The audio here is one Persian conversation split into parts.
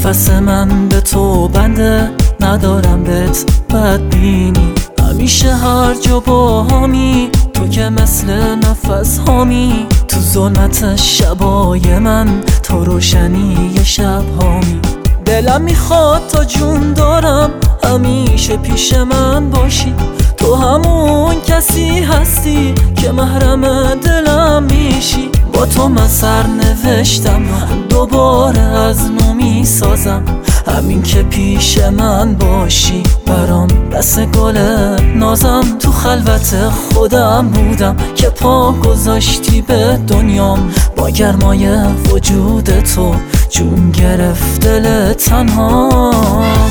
نفس من به تو بنده، ندارم بهت بدبینی. همیشه هر جا با همی، تو که مثل نفس هامی. تو ظلمت شبای من، تو روشنی شب هامی. دلم میخواد تا جون دارم همیشه پیش من باشی. تو همون کسی هستی که محرم دلم میشی. با تو من سر نوشتم، دوباره از نو میسازم. همین که پیش من باشی برام بس گل نازم. تو خلوت خودم بودم که پا گذاشتی به دنیام. با گرمای وجود تو جون گرفت دل تنهام.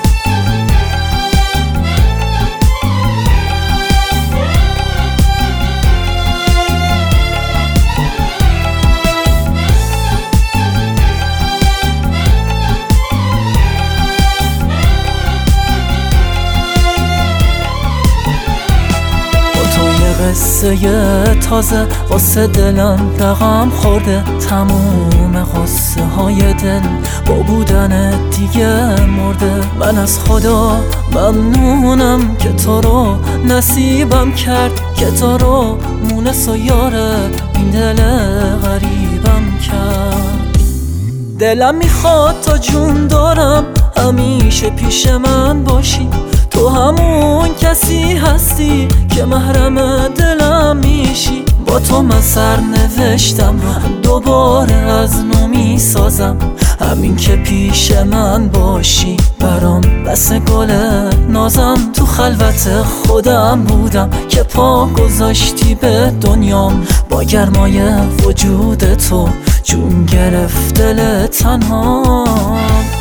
قصه تازه واسه دلم رقم خورده. تموم قصه های دل با بودن دیگه مرده. من از خدا ممنونم که تو رو نصیبم کرد، که تو رو مونس و یاره این دل غریبم کرد. دلم میخواد تا جون دارم همیشه پیش من باشی. تو همون کسی هستی که محرم دلم میشی. با تو من سر نوشتم، دوباره از نو میسازم. همین که پیش من باشی برام بس گل نازم. تو خلوت خودم بودم که پا گذاشتی به دنیام. با گرمای وجود تو جون گرفت دل تنهام.